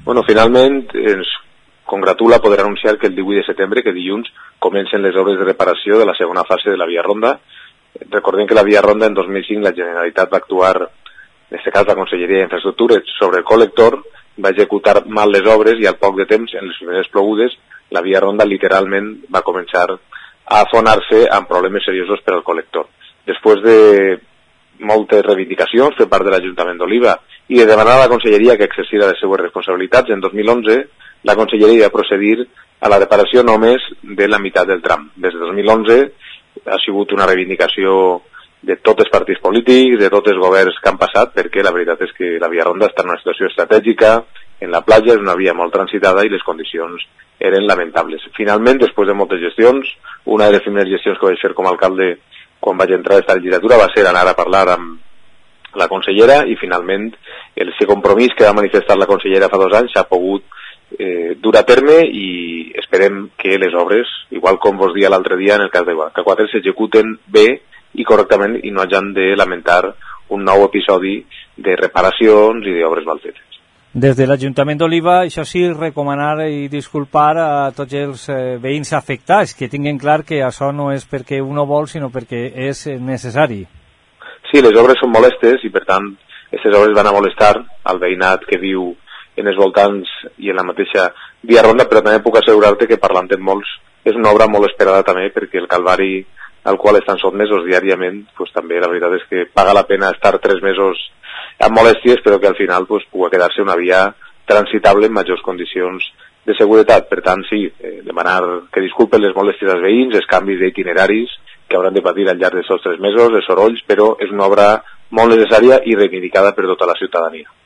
Bueno, finalment ens congratula poder anunciar que el 18 de setembre, que dilluns, comencen les obres de reparació de la segona fase de la Via Ronda. Recordem que la Via Ronda en 2005 la Generalitat va actuar, en aquest cas la Conselleria d'Infraestructures, sobre el col·lector, va executar mal les obres i al poc de temps, en les primeres plogudes, la Via Ronda literalment va començar a afonar-se amb problemes seriosos per al col·lector. Després de moltes reivindicacions per part de l'Ajuntament d'Oliva i de demanar a la Conselleria que exercira les seues responsabilitats, en 2011 la Conselleria va procedir a la reparació només de la meitat del tram. Des de 2011 ha sigut una reivindicació de tots els partits polítics, de tots els governs que han passat, perquè la veritat és que la Via Ronda està en una situació estratègica, en la platja, és una via molt transitada i les condicions eren lamentables. Finalment, després de moltes gestions, una de les primeres gestions que vaig fer com a alcalde quan vaig entrar a aquesta legislatura va ser anar a parlar amb la consellera i finalment el compromís que va manifestar la consellera fa 2 anys s'ha pogut dur a terme i esperem que les obres, igual com vos dia l'altre dia en el cas de K4, s'executen bé i correctament i no hagin de lamentar un nou episodi de reparacions i d'obres mal fetes. Des de l'Ajuntament d'Oliva, això sí, recomanar i disculpar a tots els veïns afectats, que tinguin clar que això no és perquè un ho vol, sinó perquè és necessari. Sí, les obres són molestes i, per tant, aquestes obres van a molestar al veïnat que viu en els voltants i en la mateixa Via Ronda, però també puc assegurar-te que, parlant amb molts, és una obra molt esperada també, perquè el calvari al qual estan sotmesos diàriament, pues, també la veritat és que paga la pena estar 3 mesos amb molèsties, però que al final pues, pugui quedar-se una via transitable en majors condicions de seguretat. Per tant, sí, demanar que disculpen les molèsties als veïns, els canvis d'itineraris que hauran de patir al llarg d'aquests 3 mesos, els sorolls, però és una obra molt necessària i reivindicada per tota la ciutadania.